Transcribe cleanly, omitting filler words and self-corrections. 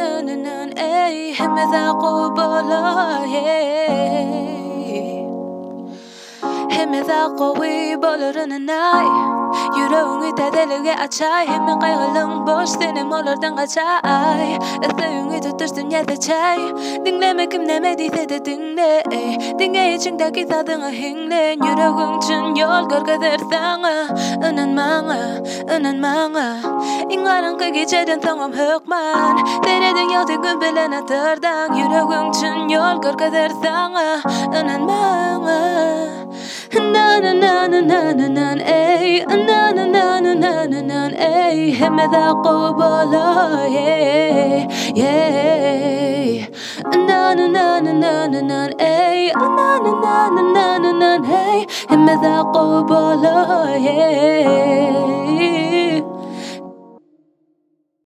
ay himeda qobolo himeda qowi bolorunay yurungi tadelge achai himen qaygalung bosh tene molordan qachai athungi tutustun yada chai dingleme kimneme dite de dingle dinge chingda kitadang hingle yurung chun yol gorgader thanga unan manga ingarang kagi jadan thangam hukman tere ding yol tingun belena tardang yurung chun yol gorgader thanga unan manga na na na na na na na ay na na na na na na na ay himeda qobolo yeah na na na na na na na ay na na na na na na na ay himeda qobolo yeah